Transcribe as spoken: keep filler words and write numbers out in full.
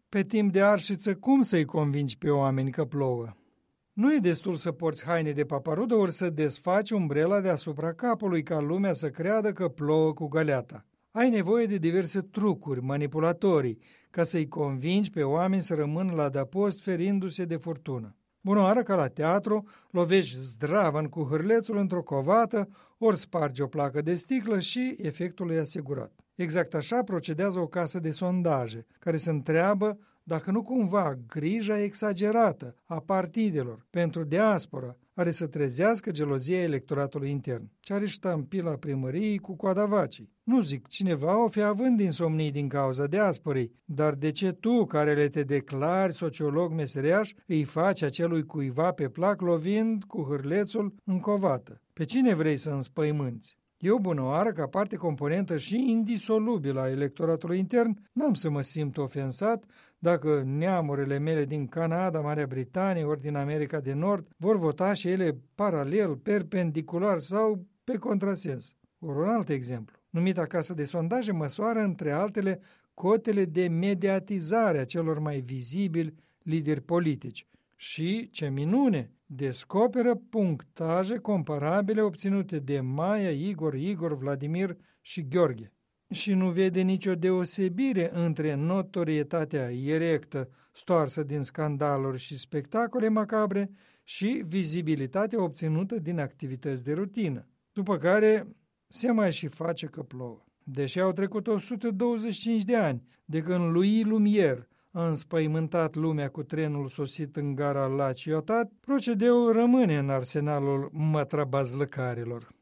Pe timp de arșiță, cum să-i convingi pe oameni că plouă? Nu e destul să porți haine de paparudă ori să desfaci umbrela deasupra capului ca lumea să creadă că plouă cu găleata. Ai nevoie de diverse trucuri manipulatorii ca să-i convingi pe oameni să rămână la adăpost ferindu-se de furtună. Bunoară ca la teatru, lovești zdravăn cu hârlețul într-o covată, ori spargi o placă de sticlă și efectul e asigurat. Exact așa procedează o casă de sondaje, care se întreabă dacă nu cumva grija exagerată a partidelor pentru diaspora are să trezească gelozia electoratului intern. Ce are ștampi la primării cu coada vacii? Nu zic, cineva o fi având insomnii din cauza diasporei, dar de ce tu, care le te declari sociolog meseriaș, îi faci acelui cuiva pe plac lovind cu hârlețul în covată? Pe cine vrei să înspăimânți? Eu, bunăoară, ca parte componentă și indisolubilă a electoratului intern, n-am să mă simt ofensat dacă neamurile mele din Canada, Marea Britanie ori din America de Nord vor vota și ele paralel, perpendicular sau pe contrasens. Ori un alt exemplu. Numita casă de sondaje măsoară, între altele, cotele de mediatizare a celor mai vizibili lideri politici. Și, ce minune, descoperă punctaje comparabile obținute de Maia, Igor, Igor, Vladimir și Gheorghe. Și nu vede nicio deosebire între notorietatea erectă stoarsă din scandaluri și spectacole macabre și vizibilitatea obținută din activități de rutină. După care se mai și face că plouă. Deși au trecut o sută douăzeci și cinci de ani de când lui Lumière a înspăimântat lumea cu trenul sosit în gara La Ciotat, procedeul rămâne în arsenalul mătrabazlăcarilor.